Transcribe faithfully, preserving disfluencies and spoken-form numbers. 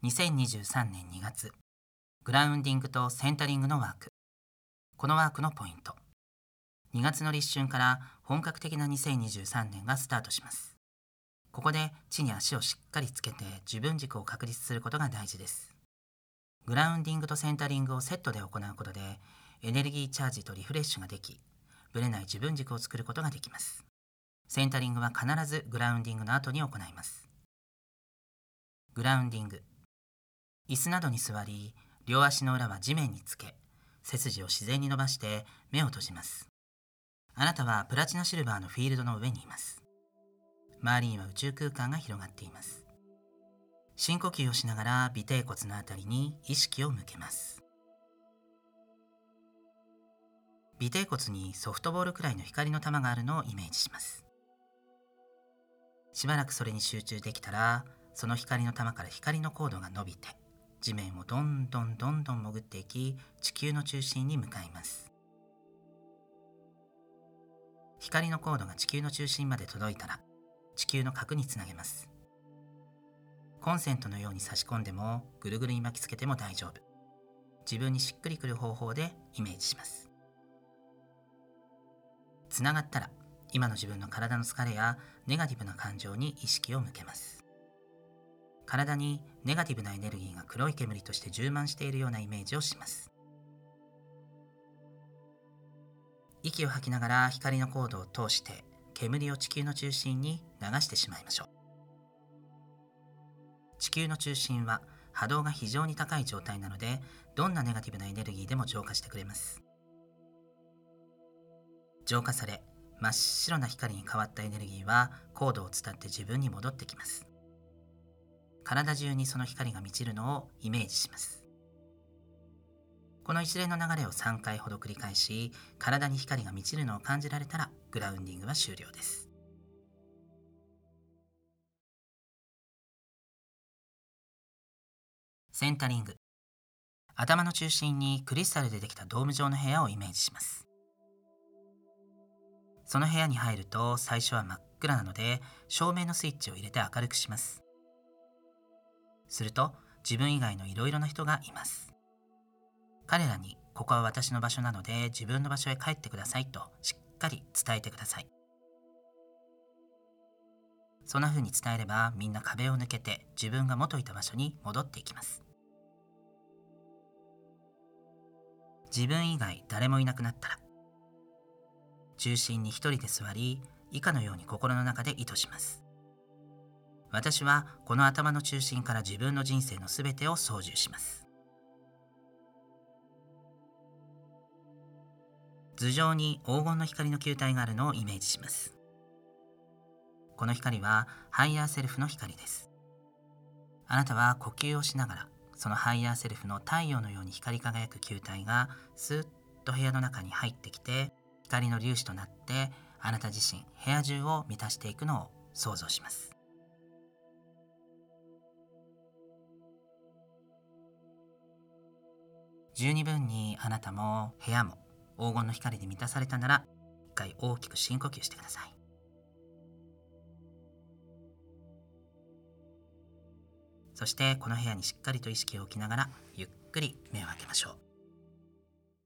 にせんにじゅうさんねんにがつ、グラウンディングとセンタリングのワーク。このワークのポイント。にがつの立春から本格的なにせんにじゅうさんねんがスタートします。ここで地に足をしっかりつけて自分軸を確立することが大事です。グラウンディングとセンタリングをセットで行うことで、エネルギーチャージとリフレッシュができ、ぶれない自分軸を作ることができます。センタリングは必ずグラウンディングの後に行います。グラウンディング。椅子などに座り、両足の裏は地面につけ、背筋を自然に伸ばして目を閉じます。あなたはプラチナシルバーのフィールドの上にいます。周りには宇宙空間が広がっています。深呼吸をしながら尾てい骨のあたりに意識を向けます。尾てい骨にソフトボールくらいの光の玉があるのをイメージします。しばらくそれに集中できたら、その光の玉から光のコードが伸びて、地面をどんどんどんどん潜っていき、地球の中心に向かいます。光のコードが地球の中心まで届いたら、地球の核につなげます。コンセントのように差し込んでも、ぐるぐるに巻きつけても大丈夫。自分にしっくりくる方法でイメージします。つながったら、今の自分の体の疲れやネガティブな感情に意識を向けます。体にネガティブなエネルギーが黒い煙として充満しているようなイメージをします。息を吐きながら光のコードを通して煙を地球の中心に流してしまいましょう。地球の中心は波動が非常に高い状態なので、どんなネガティブなエネルギーでも浄化してくれます。浄化され、真っ白な光に変わったエネルギーはコードを伝って自分に戻ってきます。体中にその光が満ちるのをイメージします。この一連の流れをさんかいほど繰り返し、体に光が満ちるのを感じられたら、グラウンディングは終了です。センタリング。頭の中心にクリスタルでできたドーム状の部屋をイメージします。その部屋に入ると最初は真っ暗なので、照明のスイッチを入れて明るくします。すると自分以外のいろいろな人がいます。彼らにここは私の場所なので自分の場所へ帰ってくださいとしっかり伝えてください。そんな風に伝えれば、みんな壁を抜けて自分が元いた場所に戻っていきます。自分以外誰もいなくなったら、中心に一人で座り、以下のように心の中で意図します。私はこの頭の中心から自分の人生のすべてを操縦します。頭上に黄金の光の球体があるのをイメージします。この光はハイヤーセルフの光です。あなたは呼吸をしながら、そのハイヤーセルフの太陽のように光り輝く球体がスーッと部屋の中に入ってきて、光の粒子となってあなた自身、部屋中を満たしていくのを想像します。十二分にあなたも部屋も黄金の光で満たされたなら、一回大きく深呼吸してください。そしてこの部屋にしっかりと意識を置きながら、ゆっくり目を開けましょう。